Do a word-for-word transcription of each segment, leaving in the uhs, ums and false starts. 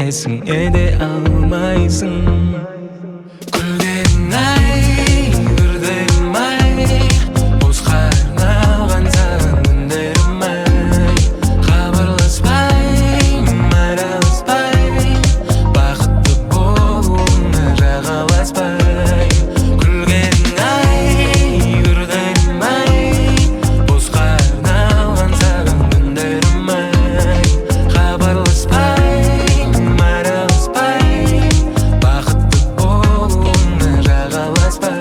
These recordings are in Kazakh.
білесің, еде алмайсың. Күлгенің ай, күрделім ай, босқа арналған саған күндерім ай. Хабарласпай, араласпай, бақытты болуыңа жағаласпай. Күлгенің ай, күрделім ай, босқа арналған саған күндерім ай. Хабарласпай, араласпай, бақытты болуыңа жағаласпай.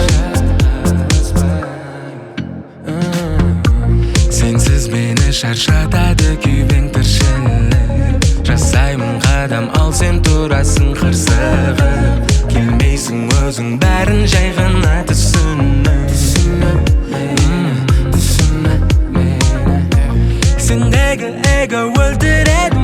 Сенсіз мені шаршатады күйбең тіршілік. Жасаймын қадам, ал сен тұрасың қырсығып. Келмейсің өзің бәрін жай ғана түсініп. Сендегі эго өлтіреді